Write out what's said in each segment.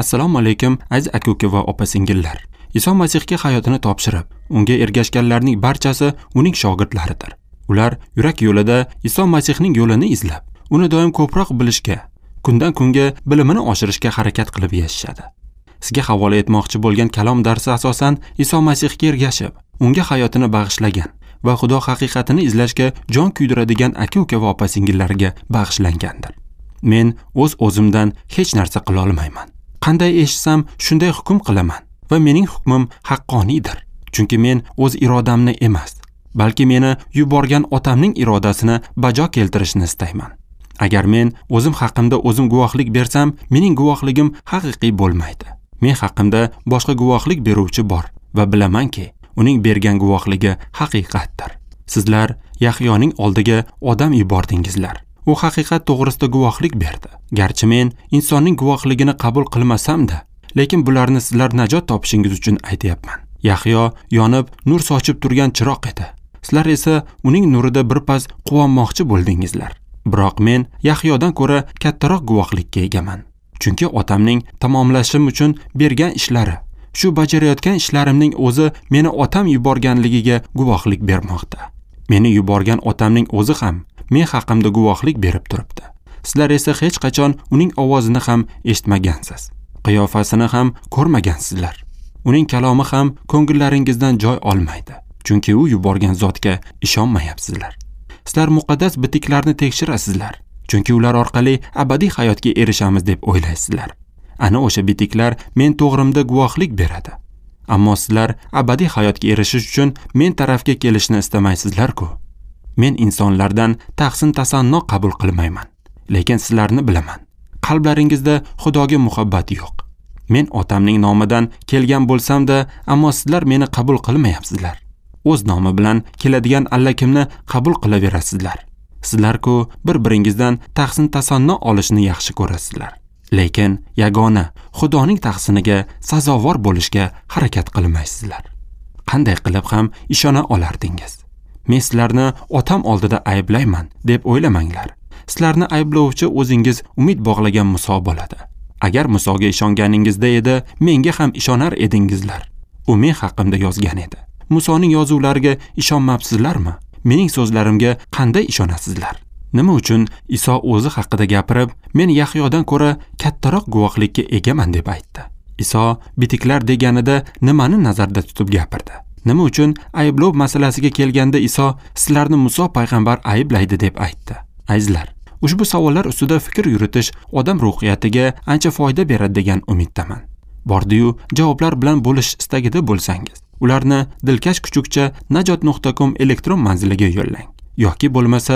Assalomu alaykum aziz aka-uka va opa-singillar. Iso Masihga hayotini topshirib, unga ergashganlarning barchasi uning shogirdlaridir. Ular yurak yo'lida Iso Masihning yo'lini izlab, uni doim ko'proq bilishga, kundan kunga bilimini oshirishga harakat qilib yashashadi. Sizga havola etmoqchi bo'lgan kalom darsi asosan Iso Masihga ergashib, unga hayotini bag'ishlagan va Xudo haqiqatini izlashga jon kuydiradigan aka-uka va opa-singillarga bag'ishlangandir. Men o'zimdan hech narsa qila olmayman. Qanday eshitsam, shunday hukm qilaman va mening hukmim haqqoniydir. Chunki men o'z irodamni emas, balki meni yuborgan otamning irodasini bajo keltirishni istayman. Agar men o'zim haqimda o'zim guvohlik bersam, mening guvohligim haqiqiy bo'lmaydi. Men haqimda boshqa guvohlik beruvchi bor va bilamanki, uning bergan guvohligi haqiqatdir. Sizlar Yahyoning oldiga odam yubordingizlar. U haqiqat to'g'risida guvohlik berdi. Garchi men insonning guvohligini qabul qilmasam-da, lekin bularni sizlar najot topishingiz uchun aytayapman. Yahyo yonib, nur sochib turgan chiroq edi. Sizlar esa uning nurida birpas quvonmoqchi bo'ldingizlar. Biroq men Yahyodan ko'ra kattaroq guvohlikka egaman. Chunki otamning tamomlashim uchun bergan ishlari, shu bajarayotgan ishlarimning o'zi meni otam yuborganligiga guvohlik bermoqda. Meni yuborgan otamning o'zi ham men haqimda guvohlik berib turibdi. Sizlar esa hech qachon uning ovozini ham eshitmagansiz. Qiyofasini ham ko'rmagansizlar. Uning kalomi ham ko'ngillaringizdan joy olmaydi. Chunki u yuborgan zotga ishonmayapsizlar. Sizlar muqaddas bitiklarni tekshirasizlar. Chunki ular orqali abadiy hayotga erishamiz deb o'ylaysizlar. Ana o'sha bitiklar men to'g'rimda guvohlik beradi. Ammo sizlar abadiy hayotga erishish uchun men tarafga kelishni istamaysizlar-ku. Men insonlardan tahsin tasanno qabul qilmayman, lekin sizlarni bilaman. Qalblaringizda Xudoga muhabbat yo'q. Men otamning nomidan kelgan bo'lsam-da, ammo sizlar meni qabul qilmayapsizlar. O'z nomi bilan keladigan allakimni qabul qilaverasizlar. Sizlar-ku bir-biringizdan tahsin tasanno olishni yaxshi ko'rasizlar. Lekin yagona Xudoning tahsiniga sazovor bo'lishga harakat qilmaysizlar. Qanday qilib ham ishona olardingiz? Men sizlarni otam oldida ayblayman deb o'ylamanglar. Sizlarni ayblovchi o'zingiz umid bog'lagan Muso bo'ladi. Agar Musoga ishonganingizda edi, menga ham ishonar edingizlar. U men haqimda yozgan edi. Musoning yozuvlariga ishonmabsizlarmi? Mening so'zlarimga qanday ishonasizlar? Nima uchun Iso o'zi haqida gapirib, men Yahyodan ko'ra kattaroq guvohlikka egaman deb aytdi? Iso bitiklar deganida nimani nazarda tutib gapirdi? Nima uchun ayblov masalasiga kelganda Iso sizlarni Muso payg'ambar ayblaydi deb aytdi? Azizlar, ushbu savollar ustida fikr yuritish odam ruhiyatiga ancha foyda beradi degan umiddaman. Bordi-yu javoblar bilan bo'lish istagida bo'lsangiz, ularni Dilkash kuchukcha najot.com elektron manziliga yo'llang. Yoki bo'lmasa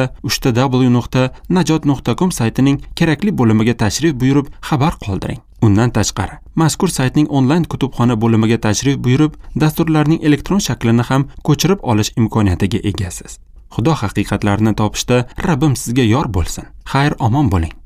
www.najot.com saytining kerakli bo'limiga tashrif buyurib xabar qoldiring. Undan tashqari, mazkur saytning onlayn kutubxona bo'limiga tashrif buyurib, dasturlarning elektron shaklini ham ko'chirib olish imkoniyatiga egasiz. Xudo haqiqatlarini topishda Rabbim sizga yor bo'lsin. Xayr, omon bo'ling.